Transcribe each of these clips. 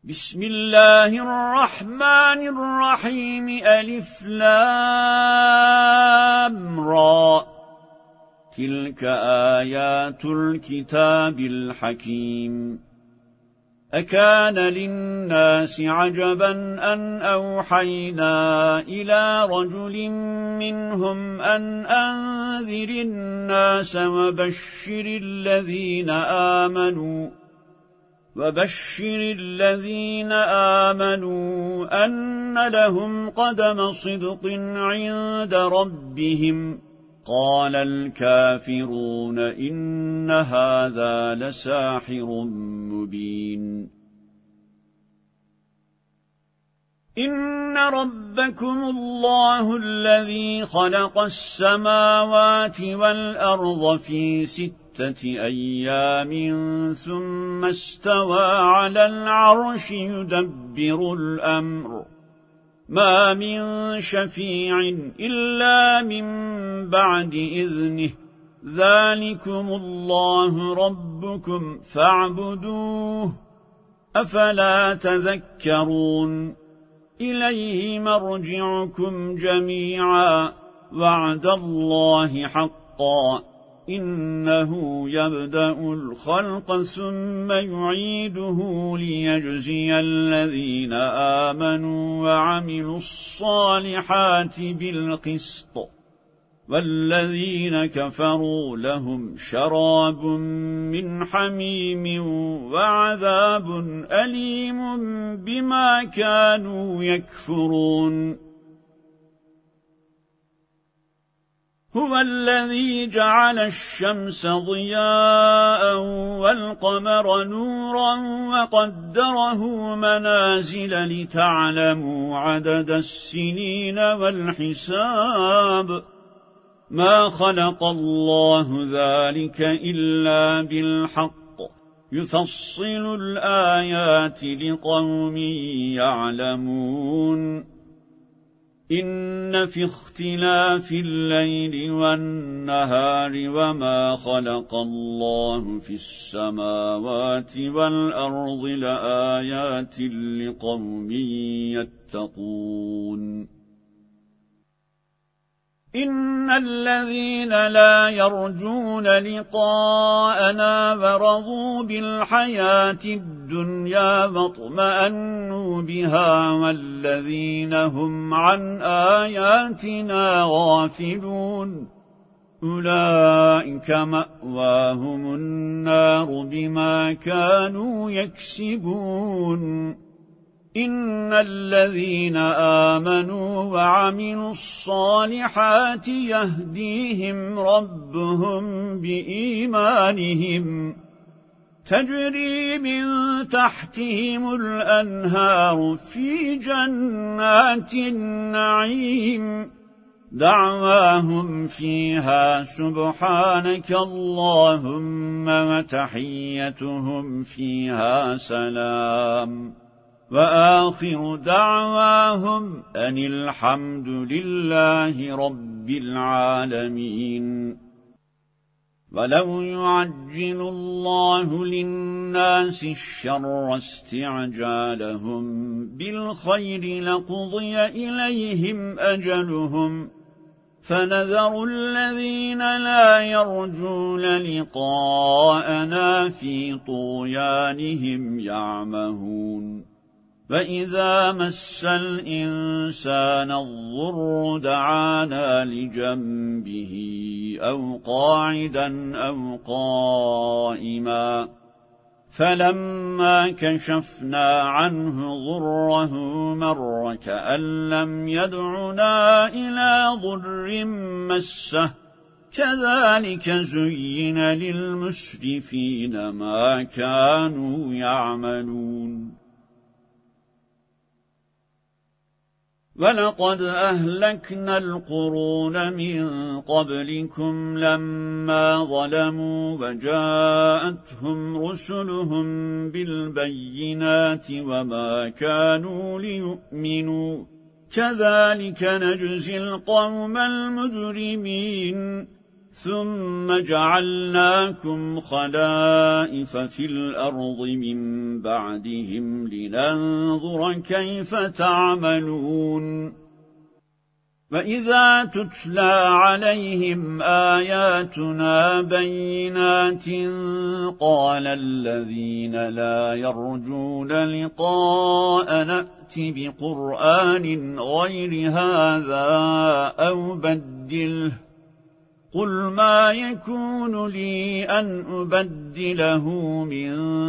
بسم الله الرحمن الرحيم ألف لام را تلك آيات الكتاب الحكيم أكان للناس عجبا أن أوحينا إلى رجل منهم أن أنذر الناس وبشر الذين آمنوا أن لهم قدم صدق عند ربهم قال الكافرون إن هذا لساحر مبين إن ربكم الله الذي خلق السماوات والأرض في 6 أيام ثم استوى على العرش يدبر الأمر ما من شفيع إلا من بعد إذنه ذلكم الله ربكم فاعبدوه أفلا تذكرون إليه مرجعكم جميعا وعد الله حقا إنه يبدأ الخلق ثم يعيده ليجزي الذين آمنوا وعملوا الصالحات بالقسط والذين كفروا لهم شراب من حميم وعذاب أليم بما كانوا يكفرون هو الذي جعل الشمس ضياء والقمر نورا وقدره منازل لتعلموا عدد السنين والحساب ما خلق الله ذلك إلا بالحق يفصل الآيات لقوم يعلمون إن في اختلاف الليل والنهار وما خلق الله في السماوات والأرض لآيات لقوم يتقون إن الذين لا يرجون لقاءنا ورضوا بالحياة الدنيا واطمأنوا بها والذين هم عن آياتنا غافلون أولئك مأواهم النار بما كانوا يكسبون إن الذين آمنوا وعملوا الصالحات يهديهم ربهم بإيمانهم تجري من تحتهم الأنهار في جنات النعيم دعواهم فيها سبحانك اللهم وتحيتهم فيها سلام وآخر دعواهم أن الحمد لله رب العالمين ولو يعجل الله للناس الشر استعجالهم بالخير لقضي إليهم أجلهم فنذر الذين لا يرجون لقاءنا في طغيانهم يعمهون فإذا مس الإنسان الضر دعانا لجنبه أو قاعدا أو قائما فلما كشفنا عنه ضره مر كأن لم يدعنا إلى ضر مسه كذلك زين للمسرفين ما كانوا يعملون ولقد أهلكنا القرون من قبلكم لما ظلموا وجاءتهم رسلهم بالبينات وما كانوا ليؤمنوا كذلك نجزي القوم المجرمين ثم جعلناكم خلائف في الأرض من بعدهم لننظر كيف تعملون وإذا تتلى عليهم آياتنا بينات قال الذين لا يرجون لقاء نأت بقرآن غير هذا أو بدله قل ما يكون لي أن أبدله من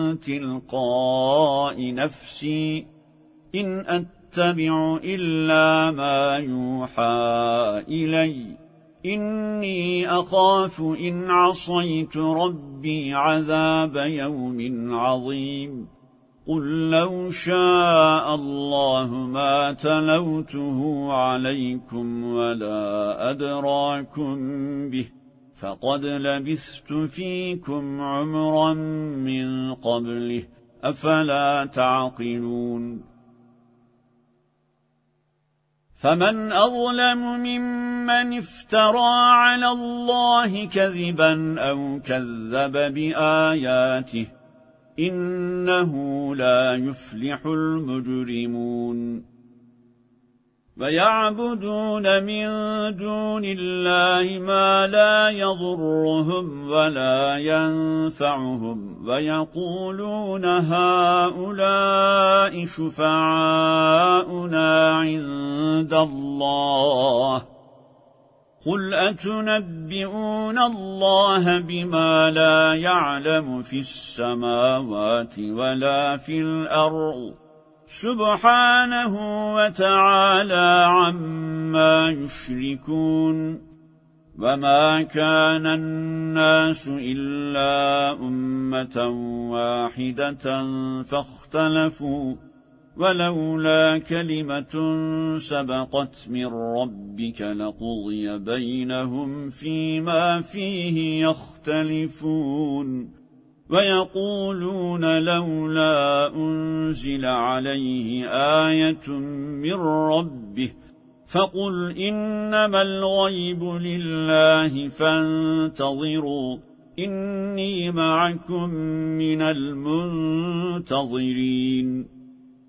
تلقاء نفسي إن أتبع إلا ما يوحى إلي إني أخاف إن عصيت ربي عذاب يوم عظيم قل لو شاء الله ما تلوته عليكم ولا أدراكم به فقد لبثت فيكم عمرا من قبله أفلا تعقلون فمن أظلم ممن افترى على الله كذبا أو كذب بآياته إنه لا يفلح المجرمون ويعبدون من دون الله ما لا يضرهم ولا ينفعهم ويقولون هؤلاء شفعاؤنا عند الله قل أتنبئون الله بما لا يعلم في السماوات ولا في الأرض سبحانه وتعالى عما يشركون وما كان الناس إلا أمة واحدة فاختلفوا ولولا كلمة سبقت من ربك لقضي بينهم فيما فيه يختلفون ويقولون لولا أنزل عليه آية من ربه فقل إنما الغيب لله فانتظروا إني معكم من المنتظرين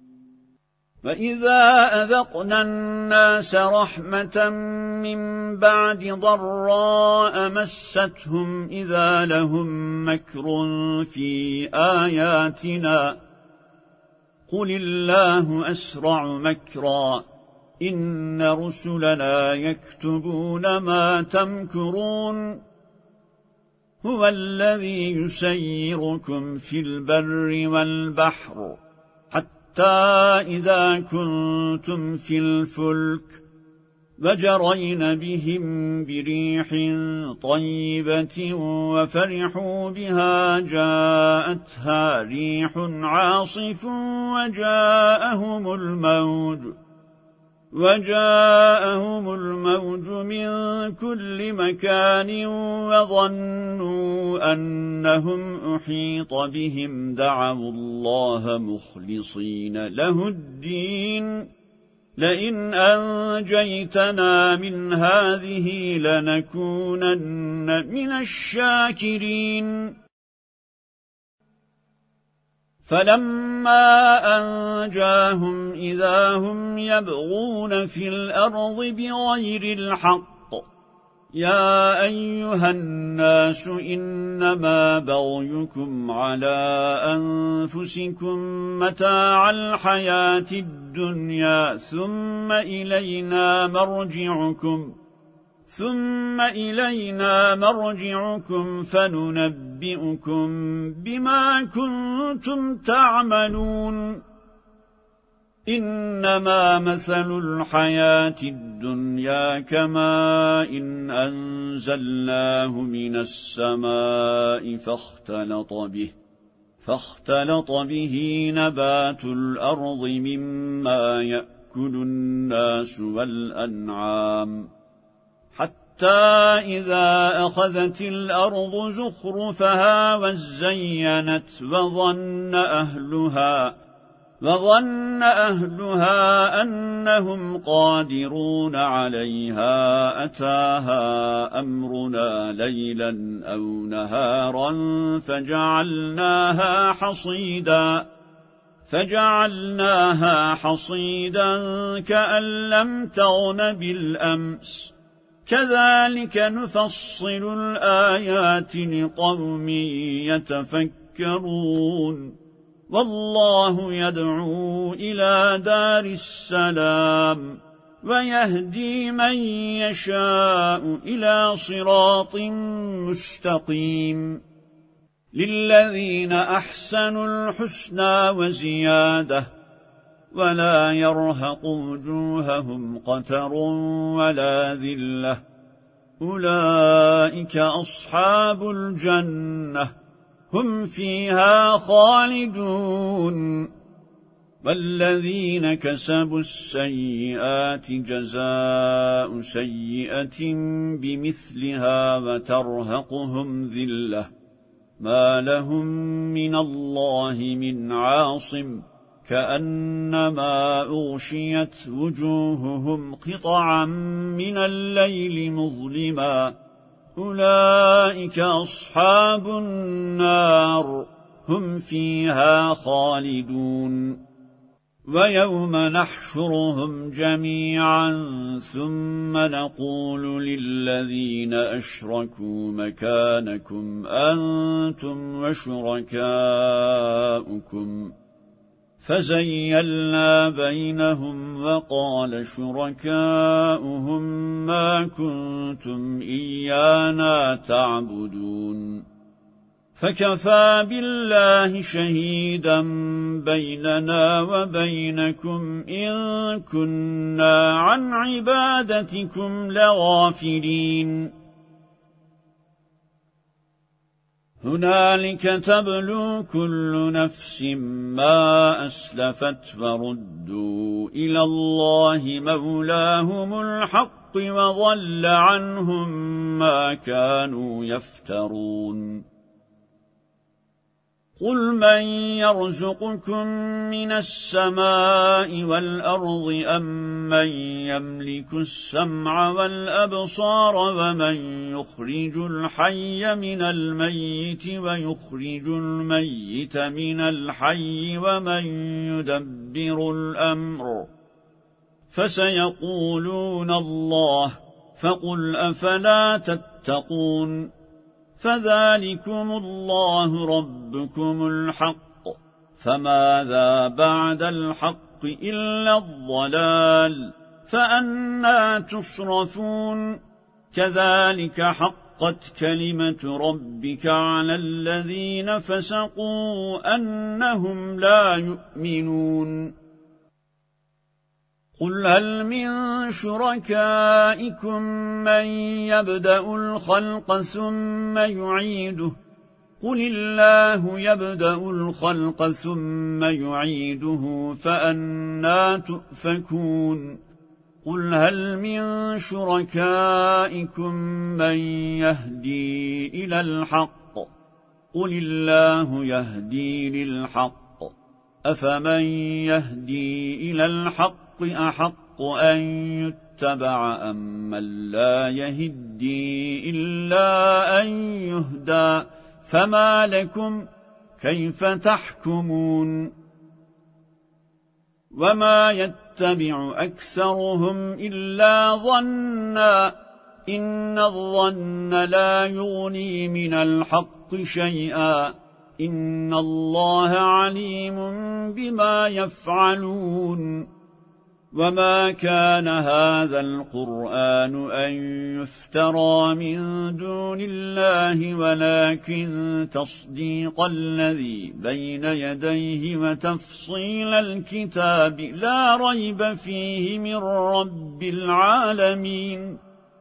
وإذا أذقنا الناس رحمة من بعد ضراء مستهم إذا لهم مكر في آياتنا قل الله أسرع مكرا إن رسلنا يكتبون ما تمكرون هو الذي يسيركم في البر والبحر إذا كنتم في الفلك وجرين بهم بريح طيبة وفرحوا بها جاءتها ريح عاصف وجاءهم الموج من كل مكان وظنوا أنهم أحيط بهم دعوا الله مخلصين له الدين لئن أنجيتنا من هذه لنكونن من الشاكرين فلما أنجاهم إذا هم يبغون في الأرض بغير الحق يا أيها الناس إنما بغيكم على أنفسكم متاع الحياة الدنيا ثم إلينا مرجعكم فننبئكم بما كنتم تعملون إنما مثل الحياة الدنيا كماء إن أنزلناه من السماء فاختلط به نبات الأرض مما يأكل الناس والأنعام حتى إذا أخذت الأرض زخرفها وزينت وظن أهلها أنهم قادرون عليها أتاها أمرنا ليلا أو نهارا فجعلناها حصيدا كأن لم تغن بالأمس كذلك نفصل الآيات لقوم يتفكرون والله يدعو إلى دار السلام ويهدي من يشاء إلى صراط مستقيم للذين أحسنوا الحسنى وزيادة ولا يرهق وجوههم قتر ولا ذلة أولئك أصحاب الجنة هم فيها خالدون والذين كسبوا السيئات جزاء سيئة بمثلها وترهقهم ذلة ما لهم من الله من عاصم كأنما أغشيت وجوههم قطعا من الليل مظلما أولئك أصحاب النار هم فيها خالدون ويوم نحشرهم جميعا ثم نقول للذين أشركوا مكانكم أنتم وشركاؤكم فزيلنا بينهم وقال شركاؤهم ما كنتم إيانا تعبدون فكفى بالله شهيدا بيننا وبينكم إن كنا عن عبادتكم لغافلين هنالك تبلو كل نفس ما أسلفت وردوا إلى الله مولاهم الحق وضل عنهم ما كانوا يفترون قل من يرزقكم من السماء والأرض أم من يملك السمع والأبصار ومن يخرج الحي من الميت ويخرج الميت من الحي ومن يدبر الأمر فسيقولون الله فقل أفلا تتقون فذلكم الله ربكم الحق فماذا بعد الحق إلا الضلال فأنى تصرفون كذلك حقت كلمة ربك على الذين فسقوا أنهم لا يؤمنون قل هل من شركائكم من يبدأ الخلق ثم يعيده قل الله يبدأ الخلق ثم يعيده فأنى تؤفكون قل هل من شركائكم من يهدي إلى الحق قل الله يهدي للحق أفمن يهدي إلى الحق أحق أن يتبع أم من لا يهدي إلا أن يهدى فما لكم كيف تحكمون وما يتبع أكثرهم إلا ظنا إن الظن لا يغني من الحق شيئا إن الله عليم بما يفعلون وما كان هذا القرآن أن يفترى من دون الله ولكن تصديق الذي بين يديه وتفصيل الكتاب لا ريب فيه من رب العالمين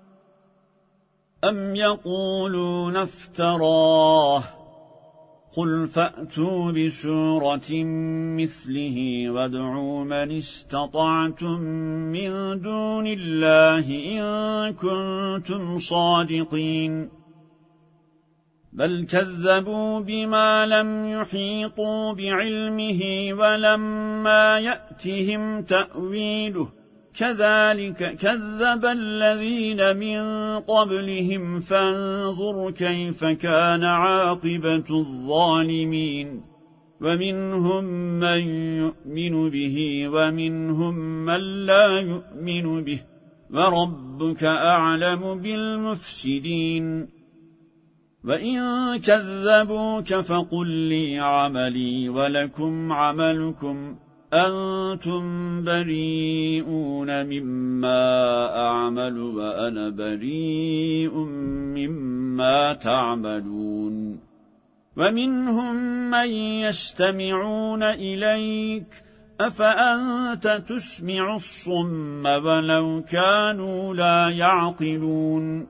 أم يقولون افتراه قل فأتوا بسورة مثله وادعوا من استطعتم من دون الله إن كنتم صادقين بل كذبوا بما لم يحيطوا بعلمه ولما يأتهم تأويله كذلك كذب الذين من قبلهم فانظر كيف كان عاقبة الظالمين ومنهم من يؤمن به ومنهم من لا يؤمن به وربك أعلم بالمفسدين وإن كذبوك فقل لي عملي ولكم عملكم أنتم بريئون مما أعمل وأنا بريء مما تعملون ومنهم من يستمعون إليك أفأنت تسمع الصم ولو كانوا لا يعقلون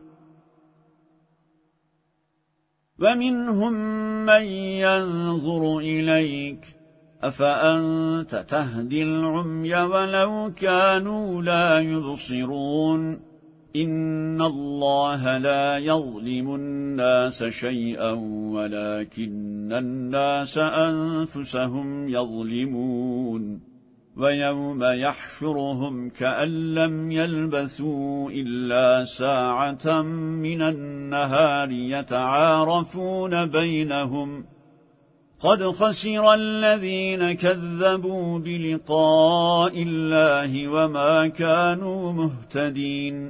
ومنهم من ينظر إليك أفأنت تهدي العمي ولو كانوا لا يبصرون إن الله لا يظلم الناس شيئا ولكن الناس أنفسهم يظلمون ويوم يحشرهم كأن لم يلبثوا إلا ساعة من النهار يتعارفون بينهم قد خسر الذين كذبوا بلقاء الله وما كانوا مهتدين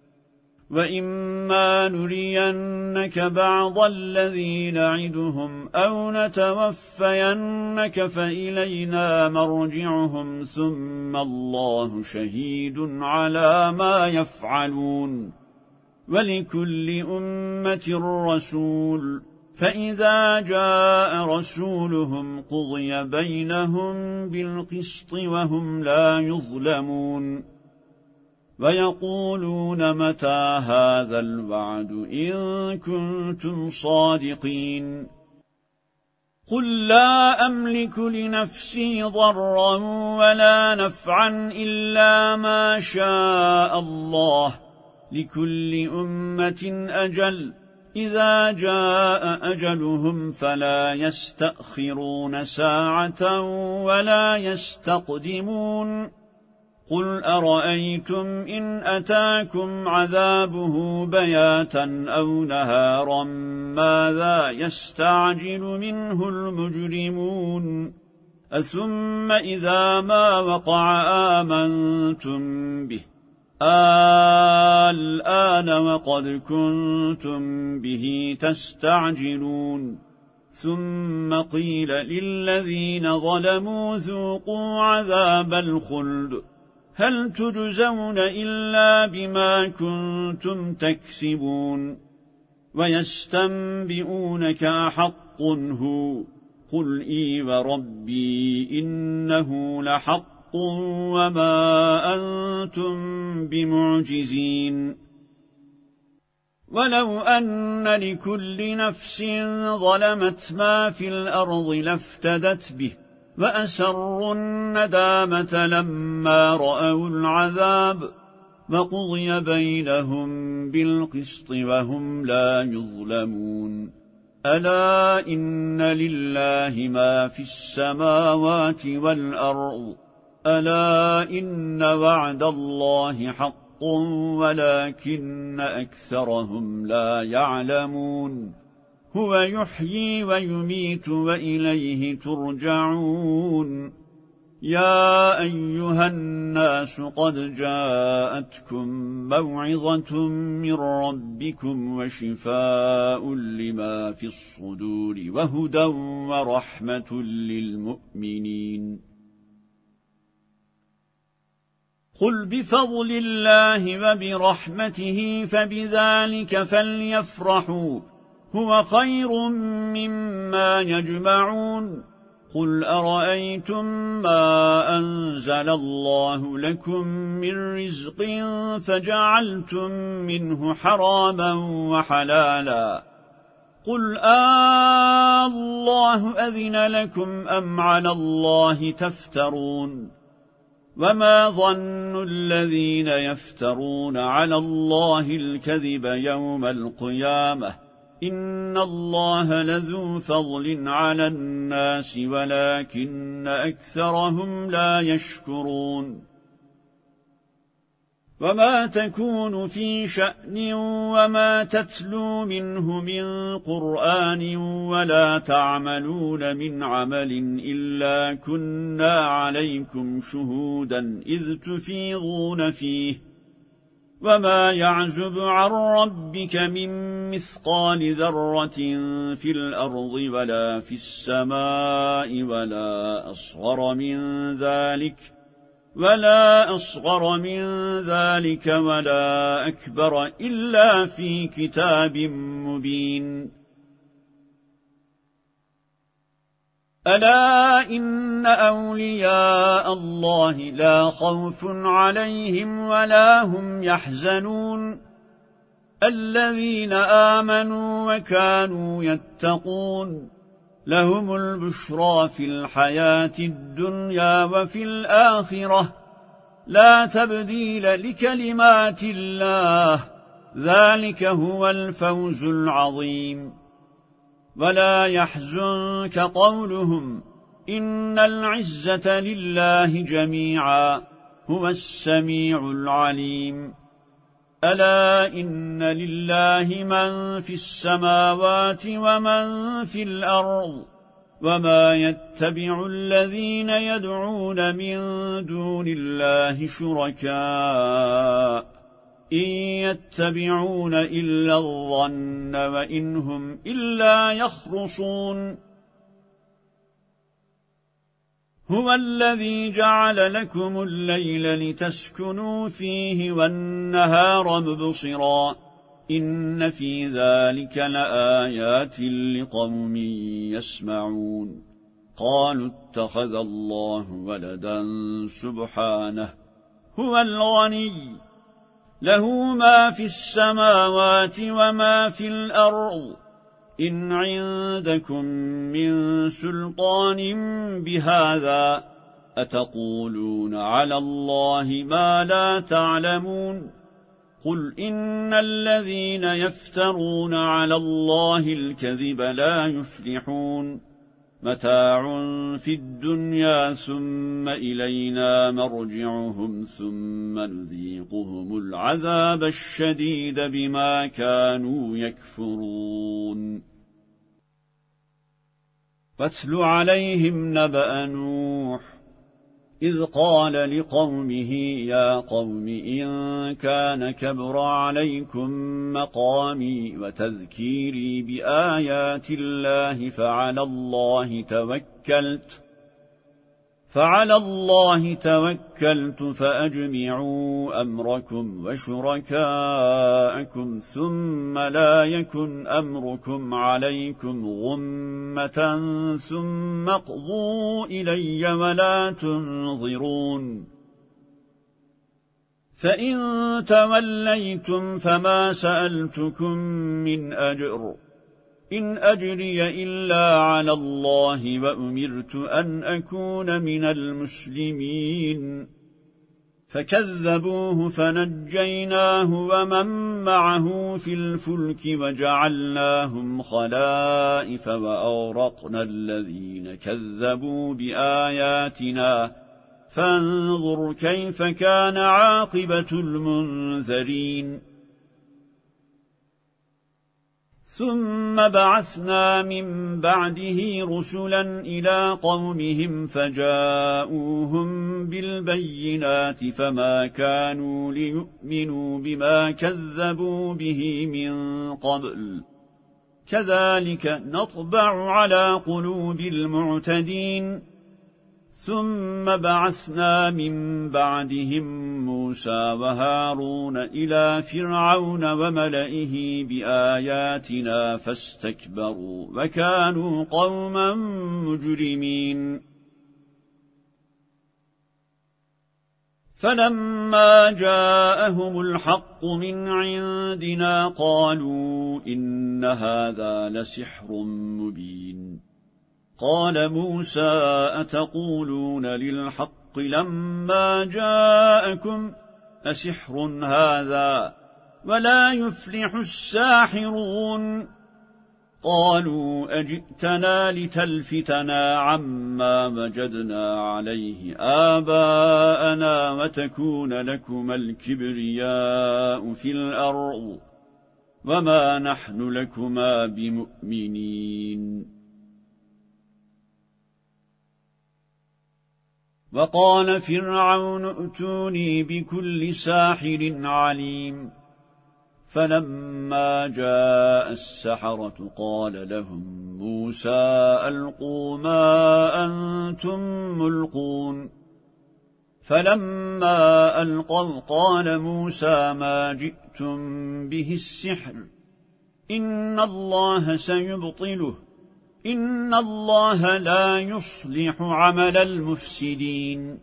وإما نرينك بعض الذي نعدهم أو نتوفينك فإلينا مرجعهم ثم الله شهيد على ما يفعلون ولكل أمة رسول فإذا جاء رسولهم قضي بينهم بالقسط وهم لا يظلمون ويقولون متى هذا الوعد إن كنتم صادقين قل لا أملك لنفسي ضرا ولا نفعا إلا ما شاء الله لكل أمة أجل إذا جاء أجلهم فلا يستأخرون ساعة ولا يستقدمون قل أرأيتم إن أتاكم عذابه بياتا أو نهارا ماذا يستعجل منه المجرمون أثم إذا ما وقع آمنتم به الآن وقد كنتم به تستعجلون ثم قيل للذين ظلموا ذوقوا عذاب الخلد هل تجزون إلا بما كنتم تكسبون ويستنبئونك أحق هو قل إي وربي إنه لحق وما أنتم بمعجزين ولو أن لكل نفس ظلمت ما في الأرض لافتدت به وأسروا الندامة لما رأوا العذاب وقضي بينهم بالقسط وهم لا يظلمون ألا إن لله ما في السماوات والأرض ألا إن وعد الله حق ولكن أكثرهم لا يعلمون هو يحيي ويميت وإليه ترجعون يا أيها الناس قد جاءتكم موعظة من ربكم وشفاء لما في الصدور وهدى ورحمة للمؤمنين قل بفضل الله وبرحمته فبذلك فليفرحوا هو خير مما يجمعون قل أرأيتم ما أنزل الله لكم من رزق فجعلتم منه حراما وحلالا قل الله أذن لكم أم على الله تفترون وما ظن الذين يفترون على الله الكذب يوم القيامة إن الله لذو فضل على الناس ولكن أكثرهم لا يشكرون وما تكون في شأن وما تتلو منه من قرآن ولا تعملون من عمل إلا كنا عليكم شهودا إذ تفيضون فيه وما يعزب عن ربك من مثقال ذرة في الأرض ولا في السماء ولا أصغر من ذلك ولا أكبر إلا في كتاب مبين ألا إن أولياء الله لا خوف عليهم ولا هم يحزنون الذين آمنوا وكانوا يتقون لهم البشرى في الحياة الدنيا وفي الآخرة لا تبديل لكلمات الله ذلك هو الفوز العظيم ولا يحزنك قولهم إن العزة لله جميعا هو السميع العليم ألا إن لله من في السماوات ومن في الأرض وما يتبع الذين يدعون من دون الله شركاء إن يتبعون إلا الظن وإن هم إلا يخرصون هو الذي جعل لكم الليل لتسكنوا فيه والنهار مبصرا إن في ذلك لآيات لقوم يسمعون قالوا اتخذ الله ولدا سبحانه هو الغني له ما في السماوات وما في الأرض إن عندكم من سلطان بهذا أتقولون على الله ما لا تعلمون قل إن الذين يفترون على الله الكذب لا يفلحون متاع في الدنيا ثم إلينا مرجعهم ثم نذيقهم العذاب الشديد بما كانوا يكفرون واتل عليهم نبأ نوح إذ قال لقومه يا قوم إن كان كبر عليكم مقامي وتذكيري بآيات الله فعلى الله توكلت فأجمعوا أمركم وشركاءكم ثم لا يكن أمركم عليكم غمة ثم اقضوا إلي ولا تنظرون فإن توليتم فما سألتكم من أجر إن أجري إلا على الله وأمرت أن أكون من المسلمين فكذبوه فنجيناه ومن معه في الفلك وجعلناهم خلائف وأغرقنا الذين كذبوا بآياتنا فانظر كيف كان عاقبة المنذرين ثم بعثنا من بعده رسلا إلى قومهم فجاءوهم بالبينات فما كانوا ليؤمنوا بما كذبوا به من قبل كذلك نطبع على قلوب المعتدين ثم بعثنا من بعدهم موسى وهارون إلى فرعون وملئه بآياتنا فاستكبروا وكانوا قوما مجرمين فلما جاءهم الحق من عندنا قالوا إن هذا لسحر مبين قال موسى أتقولون للحق لما جاءكم أسحر هذا ولا يفلح الساحرون قالوا أجئتنا لتلفتنا عما وجدنا عليه آباءنا وتكون لكما الكبرياء في الأرض وما نحن لكما بمؤمنين. وقال فرعون ائتوني بكل ساحر عليم. فلما جاء السحرة قال لهم موسى ألقوا ما أنتم ملقون. فلما ألقوا قال موسى ما جئتم به السحر إن الله سيبطله إن الله لا يصلح عمل المفسدين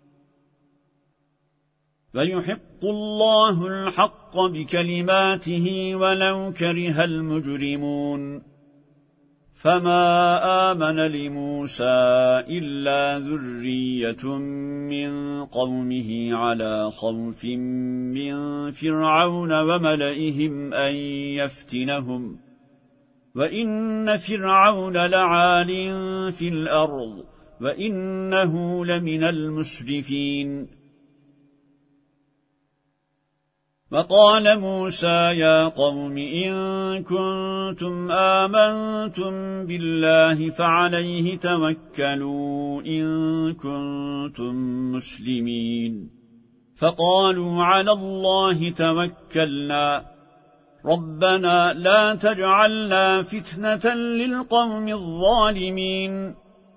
ويحق الله الحق بكلماته ولو كره المجرمون. فما آمن لموسى إلا ذرية من قومه على خوف من فرعون وملئهم أن يفتنهم وإن فرعون لعال في الأرض وإنه لمن المسرفين. وقال موسى يا قوم إن كنتم آمنتم بالله فعليه توكلوا إن كنتم مسلمين. فقالوا على الله توكلنا ربنا لا تجعلنا فتنة للقوم الظالمين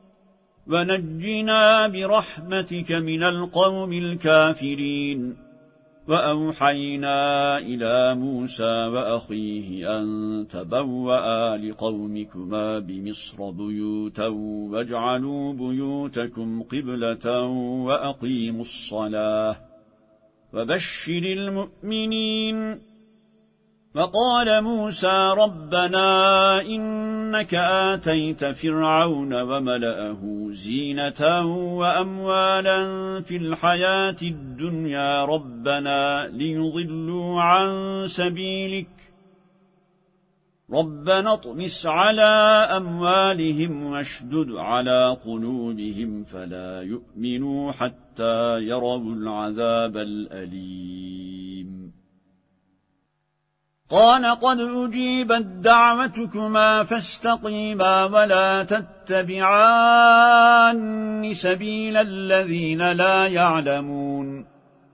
ونجنا برحمتك من القوم الكافرين. وأوحينا إلى موسى وأخيه أن تبوأ لقومكما بمصر بيوتا واجعلوا بيوتكم قبلة وأقيموا الصلاة وبشر المؤمنين. وقال موسى ربنا إنك آتيت فرعون وملأه زينة وأموالا في الحياة الدنيا ربنا ليضلوا عن سبيلك ربنا اطمس على أموالهم واشدد على قلوبهم فلا يؤمنوا حتى يروا العذاب الأليم. قال قد أجيبت دعوتكما فاستقيما ولا تتبعان سبيل الذين لا يعلمون.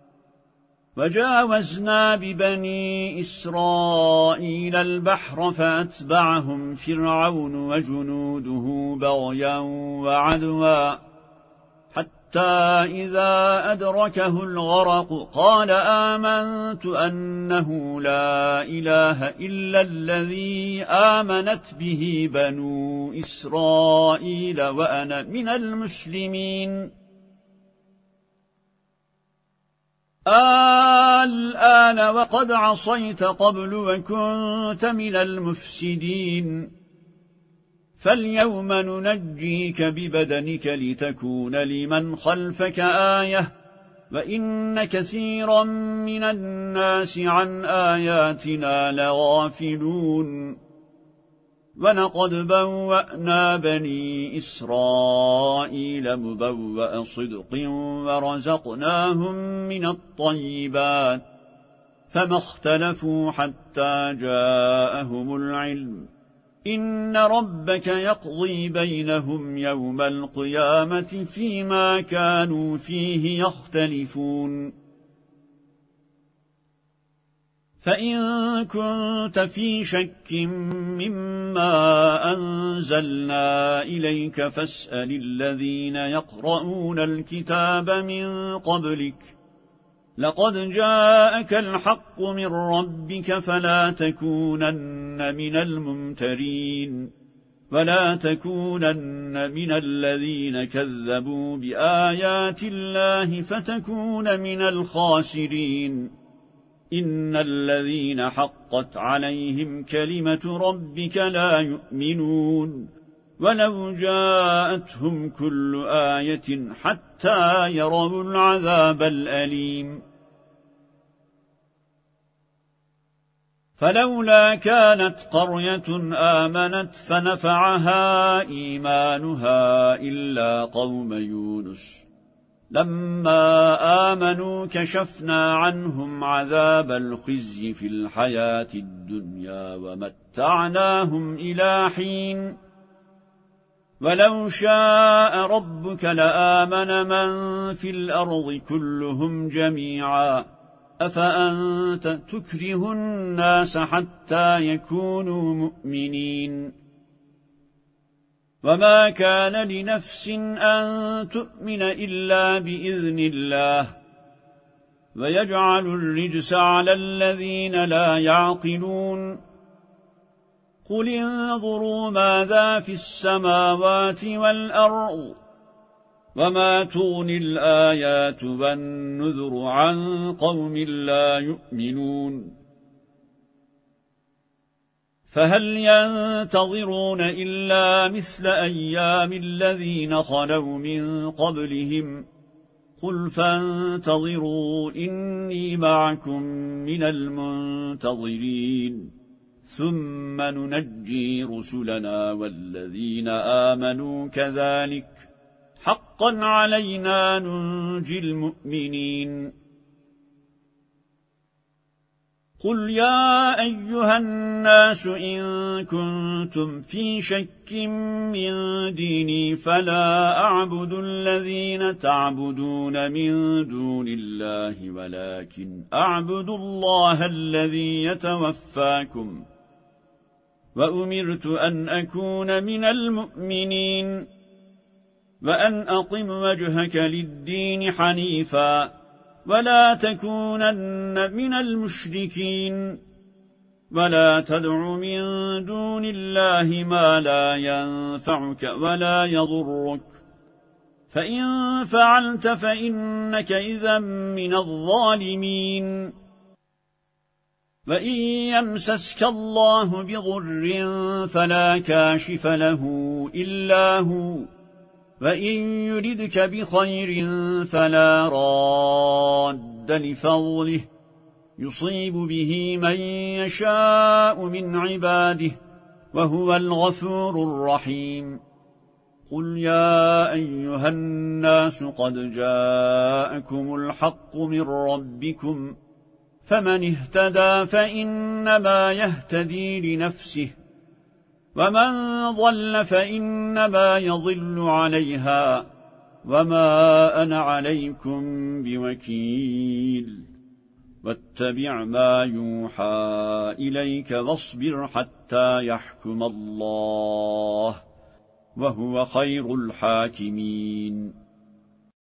وجاوزنا ببني إسرائيل البحر فأتبعهم فرعون وجنوده بغيا وعدوا حتى إذا أدركه الغرق قال آمنت أنه لا إله إلا الذي آمنت به بنو إسرائيل وأنا من المسلمين. الآن وقد عصيت قبل وكنت من المفسدين فاليوم ننجيك ببدنك لتكون لمن خلفك آية وإن كثيرا من الناس عن آياتنا لغافلون. ولقد بوأنا بني إسرائيل مبوأ صدق ورزقناهم من الطيبات فما اختلفوا حتى جاءهم العلم إن ربك يقضي بينهم يوم القيامة فيما كانوا فيه يختلفون. فإن كنت في شك مما أنزلنا إليك فاسأل الذين يقرؤون الكتاب من قبلك لقد جاءك الحق من ربك فلا تكونن من الممترين ولا تكونن من الذين كذبوا بآيات الله فتكون من الخاسرين. إن الذين حقت عليهم كلمة ربك لا يؤمنون ولو جاءتهم كل آية حتى يروا العذاب الأليم. فلولا كانت قرية آمنت فنفعها إيمانها إلا قوم يونس لما آمنوا كشفنا عنهم عذاب الخزي في الحياة الدنيا ومتعناهم إلى حين ولو شاء ربك لآمن من في الأرض كلهم جميعا أفأنت تكره الناس حتى يكونوا مؤمنين وما كان لنفس أن تؤمن إلا بإذن الله ويجعل الرجس على الذين لا يعقلون قل انظروا ماذا في السماوات والأرض وما تغني الآيات والنذر عن قوم لا يؤمنون فهل ينتظرون إلا مثل أيام الذين خلوا من قبلهم قل فانتظروا إني معكم من المنتظرين ثم ننجي رسلنا والذين آمنوا كذلك حقا علينا ننجي المؤمنين قل يا أيها الناس إن كنتم في شك من ديني فلا أعبد الذين تعبدون من دون الله ولكن أعبد الله الذي يتوفاكم وأمرت أن أكون من المؤمنين وأن أقم وجهك للدين حنيفا ولا تكونن من المشركين ولا تدع من دون الله ما لا ينفعك ولا يضرك فإن فعلت فإنك إذا من الظالمين وإن يمسسك الله بضر فلا كاشف له إلا هو وإن يردك بخير فلا راد لفضله يصيب به من يشاء من عباده وهو الغفور الرحيم قل يا أيها الناس قد جاءكم الحق من ربكم فمن اهتدى فإنما يهتدي لنفسه ومن ضل فإنما يضل عليها وما أنا عليكم بوكيل واتبع ما يوحى إليك واصبر حتى يحكم الله وهو خير الحاكمين